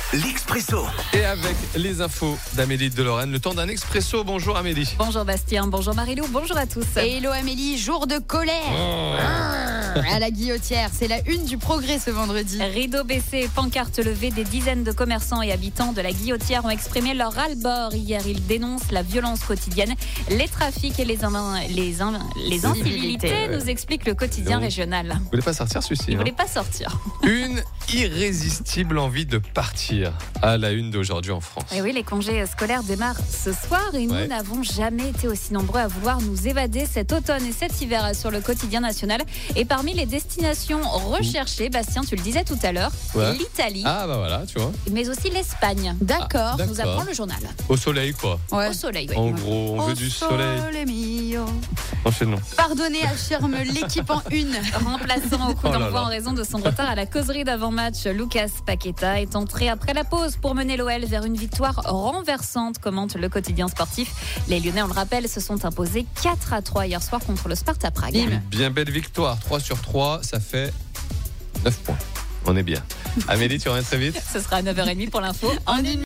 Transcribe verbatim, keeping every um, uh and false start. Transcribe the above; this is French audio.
l'Expresso. Et avec les infos d'Amélie de Lorraine, le temps d'un expresso. Bonjour Amélie. Bonjour Bastien, bonjour Marilou, bonjour à tous. Hello Amélie, jour de colère Oh. à la Guillotière. C'est la une du Progrès ce vendredi. Rideau baissé, pancarte levée, des dizaines de commerçants et habitants de la Guillotière ont exprimé leur ras-le-bord hier. Ils dénoncent la violence quotidienne, les trafics et les, in- les, in- les incivilités, ouais. nous explique le quotidien Donc, régional. Vous voulez pas sortir celui-ci Ils hein voulaient pas sortir. Une irrésistible envie de partir à la une d'aujourd'hui en France. Et oui, les congés scolaires démarrent ce soir et nous Ouais. n'avons jamais été aussi nombreux à vouloir nous évader cet automne et cet hiver sur le quotidien national. Et parmi les destinations recherchées, Bastien, tu le disais tout à l'heure, Ouais. l'Italie, Ah bah voilà, tu vois. mais aussi l'Espagne. D'accord. Ah, Nous d'accord. apprend le journal. Au soleil quoi. Ouais. Au soleil, oui. En gros, on veut Au du soleil. sole mio. Enchaînons. Pardonnez, affirme l'équipe en une. Remplaçant au coup Oh là d'envoi là. en raison de son retard à la causerie d'avant-match, Lucas Paqueta est entré après la pause pour mener l'O L vers une victoire renversante, commente le quotidien sportif. Les Lyonnais, on le rappelle, se sont imposés quatre à trois hier soir contre le Sparta Prague. Une bien belle victoire. trois sur trois, ça fait neuf points. On est bien. Amélie, tu reviens très vite. Ce sera à neuf heures trente pour l'info. En une